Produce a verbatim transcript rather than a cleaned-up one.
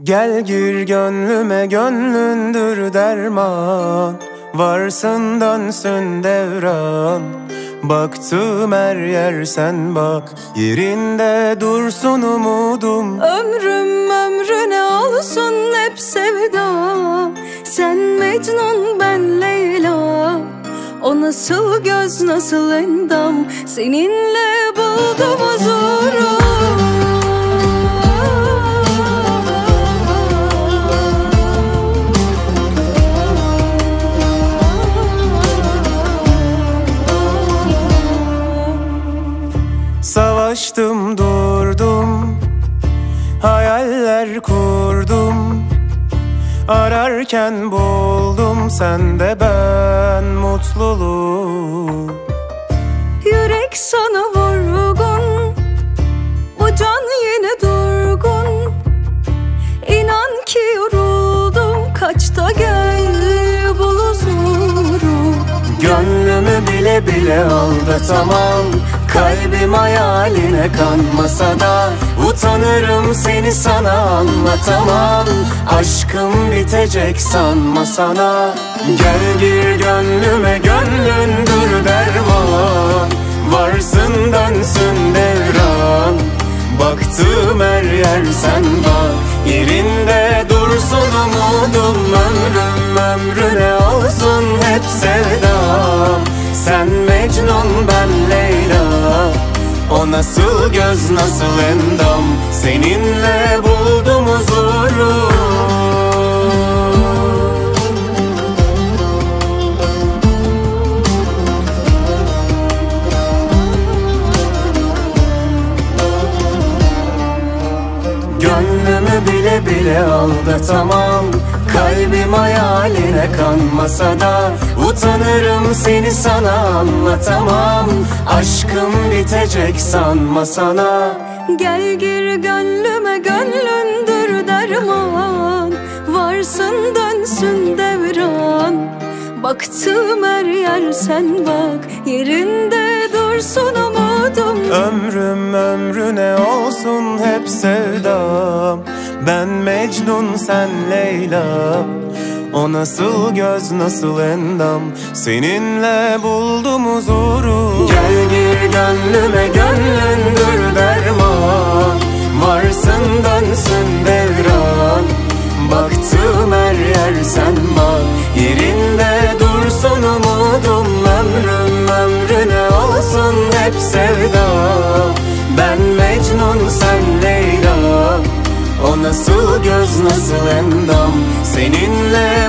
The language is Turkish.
Gel gir gönlüme, gönlündür derman. Varsın dönsün devran. Baktım her yer sen bak, yerinde dursun umudum. Ömrüm ömrüne olsun hep sevda. Sen Mecnun ben Leyla. O nasıl göz nasıl endam, seninle buldum huzuru. Savaştım durdum, hayaller kurdum. Ararken buldum sende ben mutluluğu. Yürek sana vurgun, bu can yine durgun. İnan ki yoruldum, kaç da gel bul huzuru. Gönlümü bile bile aldatamam. Kalbim hayaline kanmasa da utanırım, seni sana anlatamam. Aşkım bitecek sanma sana. Gel gir gönlüme, gönlündür derman. Varsın dönsün devran. Baktım her yer sen bak, yerinde dursun umudum. Ömrüm ömrüne olsun hep sevdam. Sen Mecnun ben Leyla. O nasıl göz nasıl endam, seninle buldum huzuru. Gönlümü bile bile aldatamam. Kalbim hayaline kanmasa da utanırım, seni sana anlatamam. Aşkım bitecek sanma sana. Gel gir gönlüme, gönlündür derman. Varsın dönsün devran. Baktım her yer sen bak, yerinde dursun umudum. Ömrüm ömrüne olsun hep sevdam. Ben Mecnun sen Leyla. O nasıl göz nasıl endam, seninle buldum huzuru. Gel gir gönlüme, gönlündür derman. Varsın dönsün devran. Baktım her yer sen bak, yerinde dursun umudum. Ömrüm ömrüne olsun hep sevda. Ben Mecnun sen Leyla. O nasıl göz nasıl endam, seninle